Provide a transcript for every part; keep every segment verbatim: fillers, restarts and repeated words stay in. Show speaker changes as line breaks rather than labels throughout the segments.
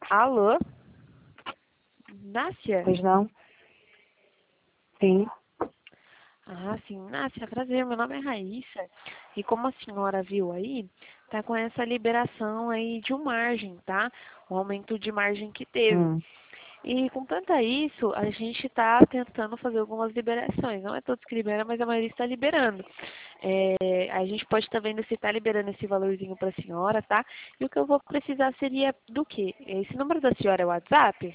Alô? Nácia?
Pois não? Sim.
Ah, sim, Nácia, prazer, meu nome é Raíssa. E como a senhora viu aí, tá com essa liberação aí de um margem, tá? O aumento de margem que teve.
Hum.
E com tanta isso, a gente está tentando fazer algumas liberações. Não é todos que liberam, mas a maioria está liberando. É, a gente pode estar vendo se está liberando esse valorzinho para a senhora, tá? E o que eu vou precisar seria do quê? Esse número da senhora é o WhatsApp?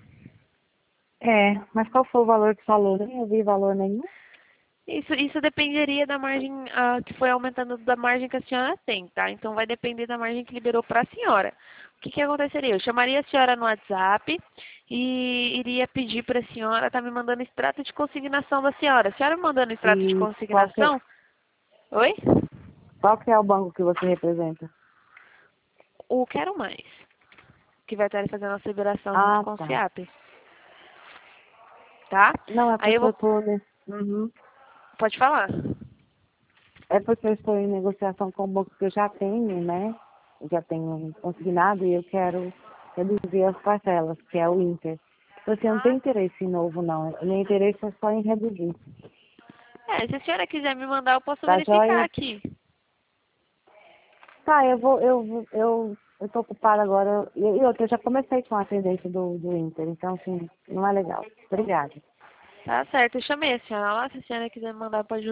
É, mas qual foi o valor que falou? Nem ouvi valor nenhum.
Isso, isso dependeria da margem ah, que foi aumentando da margem que a senhora tem, tá? Então vai depender da margem que liberou para a senhora. O que, que aconteceria? Eu chamaria a senhora no WhatsApp e iria pedir para a senhora estar me mandando extrato de consignação da senhora. A senhora me mandando extrato de
E qual que,
consignação? Oi?
qual que é o banco que você representa?
O Quero Mais, que vai estar fazendo a liberação junto
Ah,
com o
tá.
SIAP, tá?
Não, é
Aí eu
porque eu
vou...
tô nesse... Uhum.
Pode falar.
É porque eu estou em negociação com o banco que eu já tenho, né? Eu já tenho consignado e eu quero reduzir as parcelas, que é o Inter. Então, assim, eu não tenho interesse em novo, não. O meu interesse é só em reduzir.
É, se a senhora quiser me mandar, eu posso
Tá
verificar
joia?
aqui.
Tá, eu vou, eu, vou- eu, eu tô ocupada agora. E e outra, eu já comecei com a atendência do, do Inter, então, assim, não é legal. Obrigada.
Tá certo, eu chamei a senhora lá. Se a senhora quiser me mandar, pode